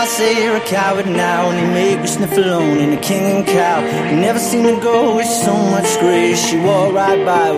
say you're a coward now, and you make me sniff alone in a king and cow. You never seem to go with so much grace. You walk right by